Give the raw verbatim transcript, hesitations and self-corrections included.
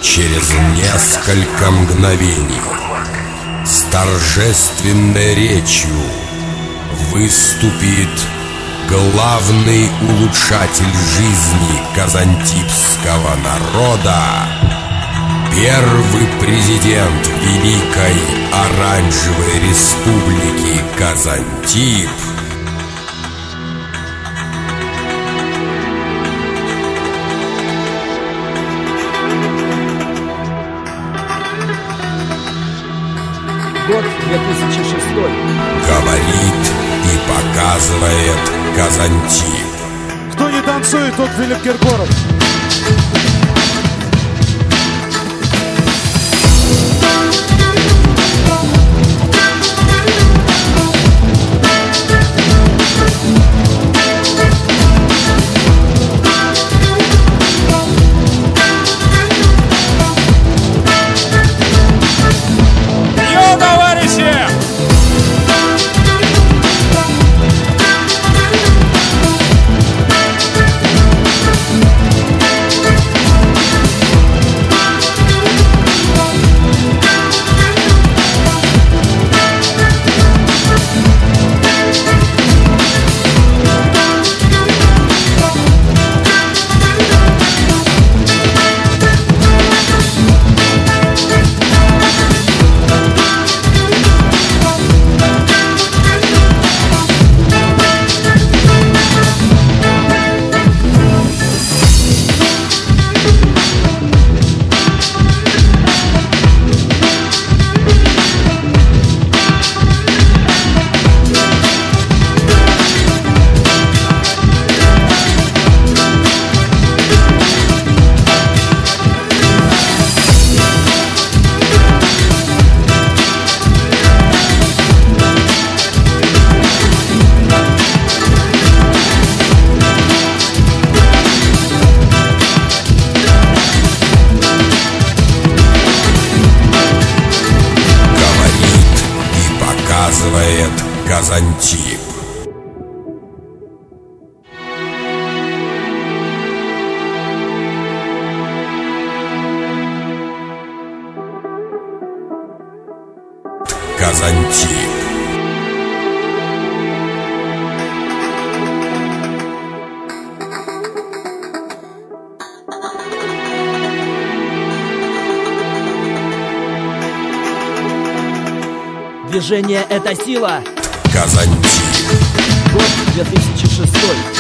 Через несколько мгновений с торжественной речью выступит главный улучшатель жизни казантипского народа, первый президент Великой Оранжевой Республики Казантип, год две тысячи шестой. Говорит и показывает Казантип. Кто не танцует, тот Филипп Киркоров. Казантип. Казантип. Движение — это сила. Казантип. Год две тысячи шестой.